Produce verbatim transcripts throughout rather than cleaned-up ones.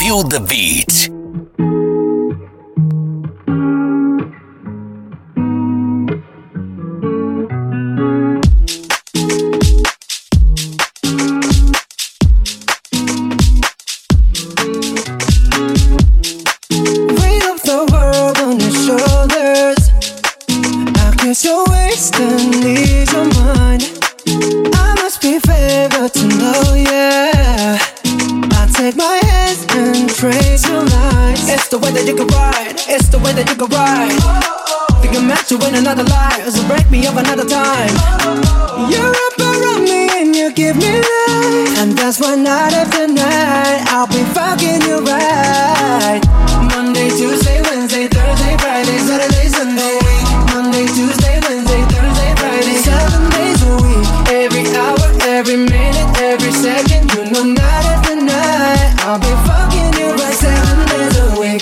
Feel the beat. Another lie, so break me up another time. You're up around me and you give me life, and that's why night after night I'll be fucking you right. Monday, Tuesday, Wednesday, Thursday, Friday, Saturday, Sunday. Monday, Tuesday, Wednesday, Thursday, Friday, seven days a week. Every hour, every minute, every second. You know night after night I'll be fucking you right, seven days a week.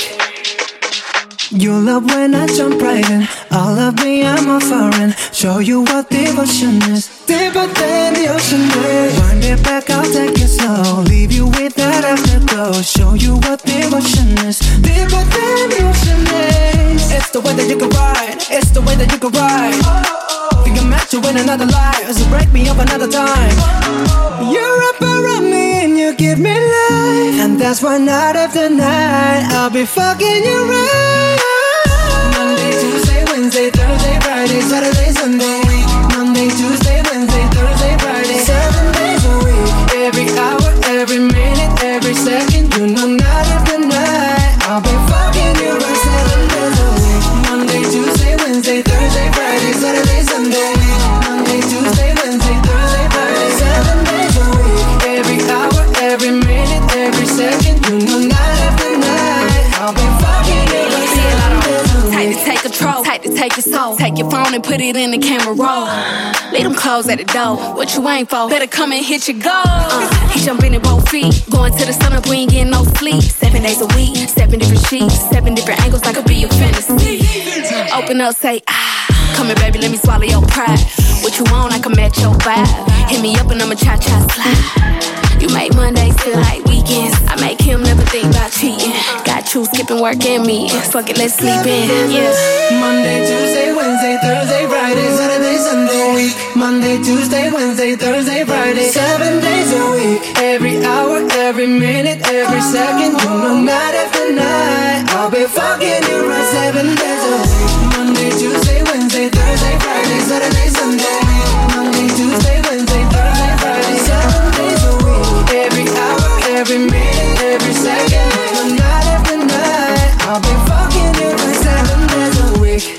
You love when I jump right in. All of me, I'm a foreign. Show you what devotion is. Deeper than the ocean is. Wind it back, I'll take it slow. Leave you with that afterglow. Show you what devotion is. Deeper than the ocean is. It's the way that you can ride. It's the way that you can ride. Think I'm meant to win another life, so break me up another time. You're up around me and you give me life, and that's why night after night I'll be fucking you right. Monday, Tuesday, Wednesday, Thursday, Friday, Saturday, Sunday. Monday, Tuesday, Wednesday, Thursday, Friday, seven days a week. Every hour, every minute, every second. You know night after night I'll be fucking you right, seven days a week. Monday, Tuesday, Wednesday, Thursday, Friday, Saturday, Sunday. Monday, Tuesday, Wednesday, Thursday, Friday, seven days a week. Every hour, every minute, every second. You know night after night I'll be fucking you right, seven days a week. Tight to take control, tight to take your soul. Take your phone and put it in the camera roll. Leave them clothes at the door. What you ain't for? Better come and hit your goal. Uh, he jumping in both feet. Going to the sun up, we ain't getting no sleep. Seven days a week, seven different sheets, seven different angles, like could be your fantasy. Open up, say ah. Come here, baby, let me swallow your pride. What you want, I can match your vibe. Hit me up and I'ma cha-cha slide. You make Mondays feel like weekends. I make him never think about cheating. Got you skipping work and me. Fuck it, let's sleep in. Yeah. Monday, Tuesday, Wednesday, Thursday, Friday, Saturday, Sunday. Monday, Tuesday, Wednesday, Thursday, Friday, seven days a week. Every hour, every minute, every second. You know night after night I'll be fucking you right, seven days a week. Monday, Tuesday, Wednesday, Thursday, Friday, Saturday, Sunday. Monday, Tuesday, Wednesday, Thursday, Friday, seven days a week. Every hour, every minute, every second. You know night after night I'll be fucking you right, seven days a week.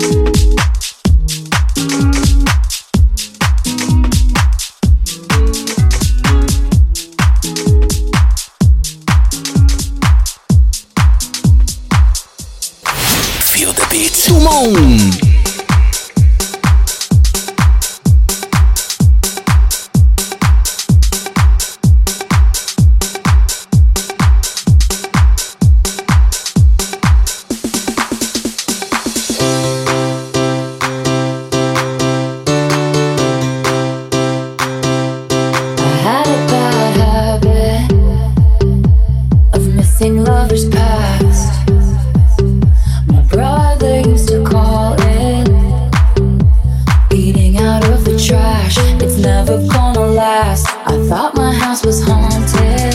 Feel the beat. Come on. Lovers past. My brother used to call it eating out of the trash. It's never gonna last. I thought my house was haunted.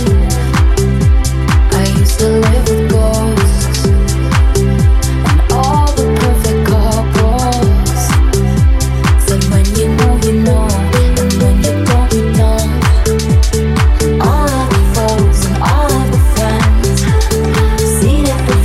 I used to live with ghosts and all the perfect couples. Said when you know, you know, and when you don't, you don't. All of the foes and all of the friends, seen it before.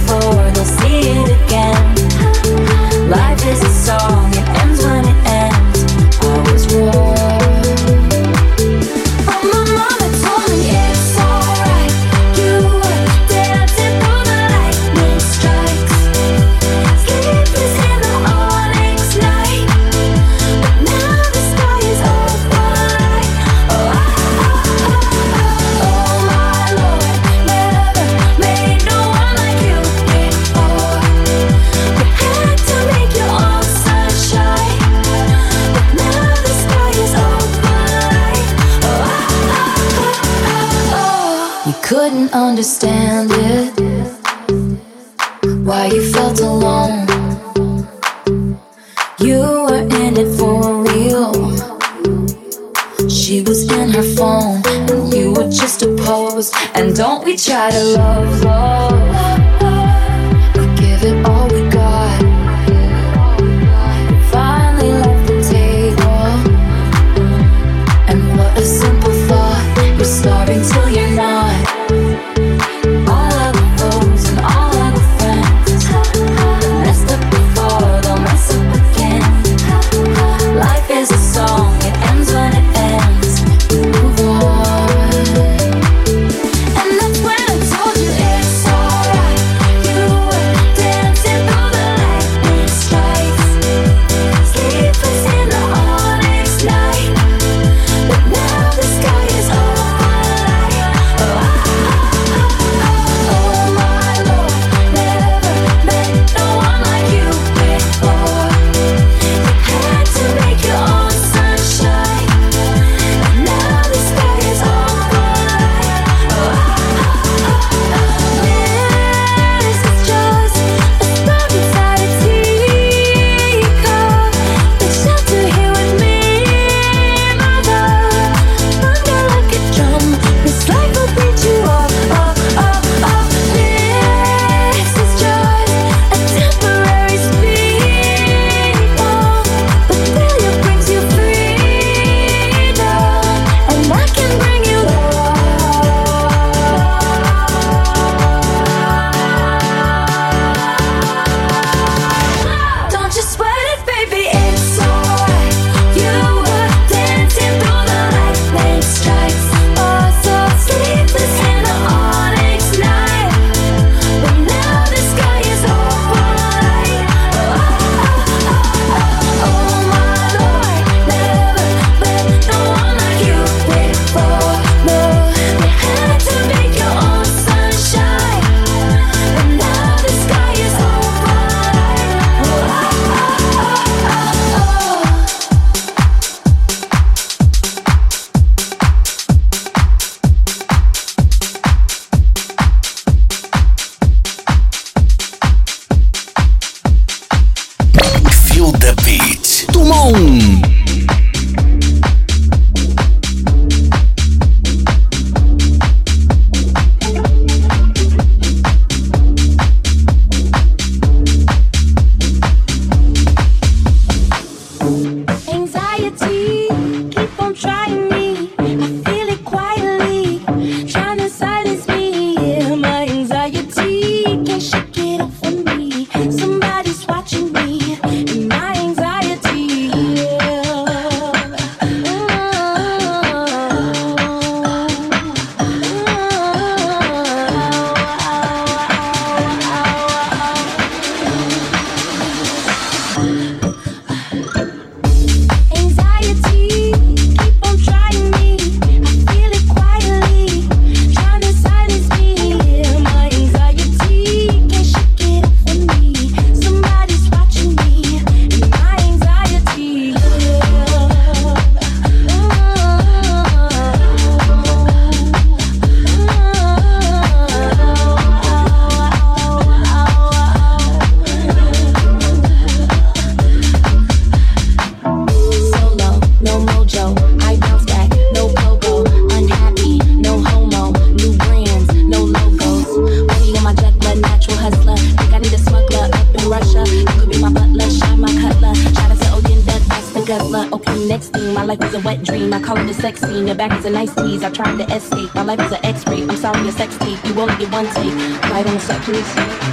understand it, why you felt alone. You were in it for real. She was in her phone and you were just a pose. And don't we try to love, love, we give it all we got. We finally left the table, and what a simple thought. You're starving till you're not. All of the foes and all of the friends messed up before, they'll mess up again. Life is a song, it ends when it ends. You move on. And that's when I told you it's alright. You were dancing through the lightning strikes, sleepless in the onyx night. But now the sky is overlight. Oh, oh my Lord, never met no one like you before. You had to make your own sunshine, and now the sky is overlight. Oh, this is just a storm inside a teacup. But shelter here with me, my love, thunder like a drum. This life will beat you up, up, up, up. This is just a temporary speed bump, but failure brings you freedom, and I can bring you love. Don't you sweat it, baby, it's alright. You were dancing through the lightning strikes, oh so sleepless in the onyx night. But now the sky is overlight. Oh, oh, oh, oh my Lord, never met no one like you before. No, you had to make your own sunshine, but now the sky is overlight. Oh, oh, oh, oh, oh. Feel the beat. Tout le monde. Anxiety, keep on trying me. I feel it quietly, trying to silence me. Yeah, my anxiety can't shake it off of me. Somebody's watching me, and my anxiety. Yeah. Anxiety, keep on trying me. I feel it quietly, trying to silence me. Yeah, my anxiety can't shake it off of me. Somebody's watching me, and my anxiety. Solo, no mojo, I bounce back, no pogo, unhappy, no homo, new brands, no logos. Money on my juggler, natural hustler. Think I need a smuggler up in Russia. You could be my butler, shine my cutler. Shout out to Oyenda, that's the guzzler. Okay, next thing, my life is a wet dream. I call it a sex scene. Your back is a nice tease. I tried to escape. My life is an X-ray. I'm sorry, a sex tape. You only get one take. Right on the set, please.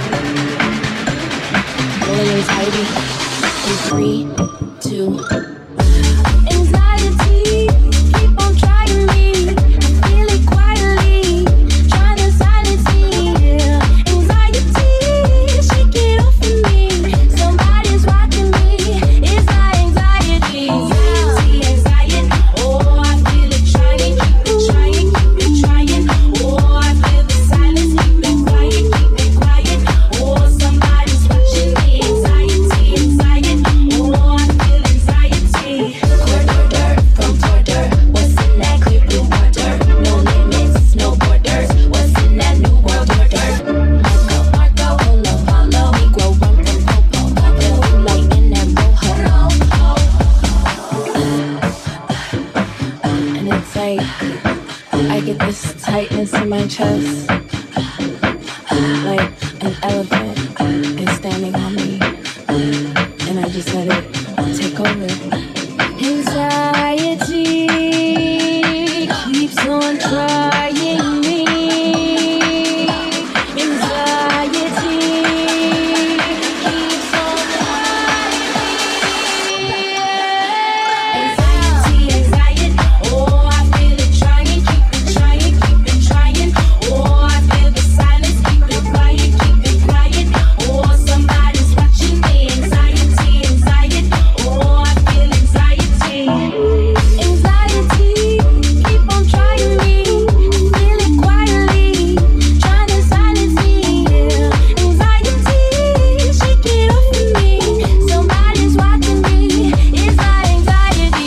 Rolling anxiety. In three, two. Anxiety, keep on trying me. I feel it quietly, trying to silence me. Yeah. Anxiety, shake it off of me. Somebody's watching me. It's my anxiety. Anxiety, anxiety. Oh, I feel it trying, keep it trying, keep it trying. Oh, I feel the silence, keep it quiet, keep it quiet. Oh, somebody's watching me. Anxiety, anxiety. Oh, I feel anxiety. my chest like an elephant is standing on me, and I just let it take over. Anxiety keeps on trying me. Anxiety keeps on trying me. Anxiety, anxiety. Oh, I feel it trying, keep it trying, keep it trying. Oh, I feel the silence, keep it quiet, keep it quiet. Oh, somebody's watching me. Anxiety, anxiety. Oh, I feel anxiety. Anxiety, keep on trying me. Feel it quietly, trying to silence me. Anxiety, shake it off of me. Somebody's watching me. It's my anxiety.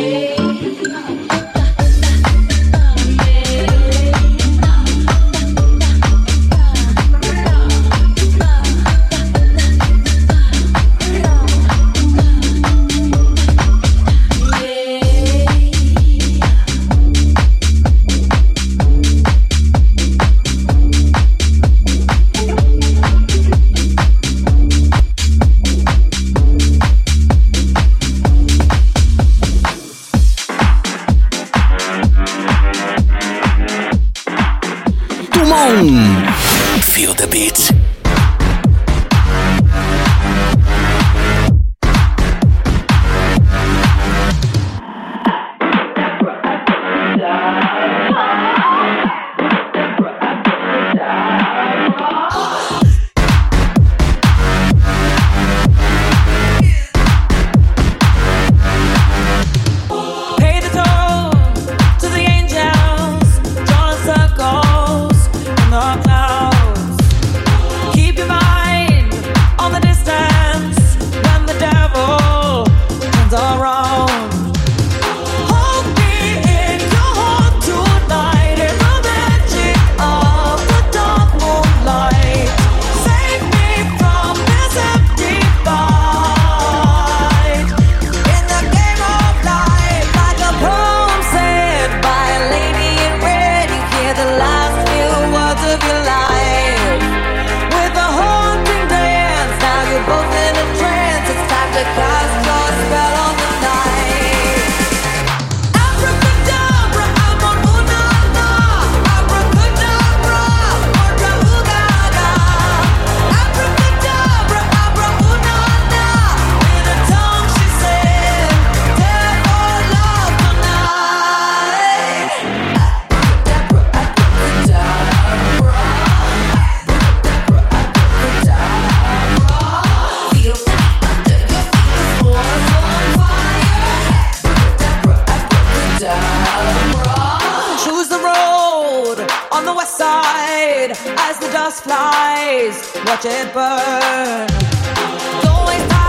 Come on! Feel the beat. Pay the toll to the angels, drawing circles in the clouds. Keep your mind on the distance when the devil turns around. Hold me in your heart tonight in the magic of the dark moonlight. Save me from this empty fight. In the game of life, like a poem said by a lady in red, you hear the last few words of your life. With a haunting dance, now you're both in a trance. It's time to cast your spell on the night. Abracadabra, I'm on ooh-na-na. Abracadabra, orga-ooh-ga-ga. Abracadabra, abra ooh-na-na. In a tongue she said, therefore love tonight. Abracadabra, abracadabra. Feel under your feet, the floor's on fire. Abracadabra. Choose the road on the west side as the dust flies. Watch it burn. Don't waste time.